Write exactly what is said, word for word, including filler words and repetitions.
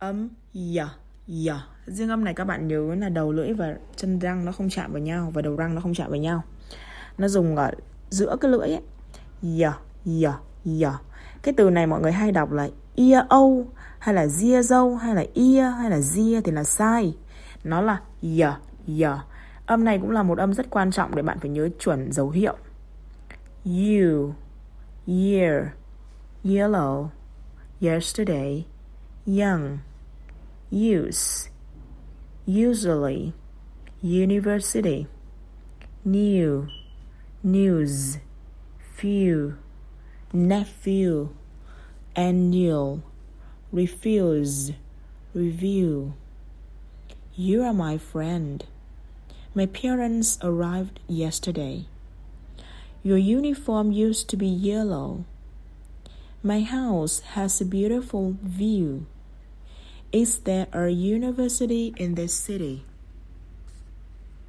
Âm y, y. Riêng âm này các bạn nhớ là đầu lưỡi và chân răng nó không chạm vào nhau, và đầu răng nó không chạm vào nhau. Nó dùng ở giữa cái lưỡi ấy. Y, y, y. Cái từ này mọi người hay đọc là ear o, hay là zia dâu, hay là ear, hay là zia thì là sai. Nó là y, y. Âm này cũng là một âm rất quan trọng để bạn phải nhớ chuẩn dấu hiệu. You, year, yellow, yesterday, young, use, usually, university, new, news, few, nephew, annual, refuse, review. You are my friend. My parents arrived yesterday. Your uniform used to be yellow. My house has a beautiful view. Is there a university in this city?